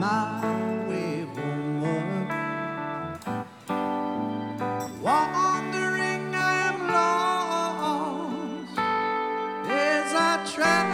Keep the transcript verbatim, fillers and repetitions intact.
my way homeward. Wandering I am lost as I travel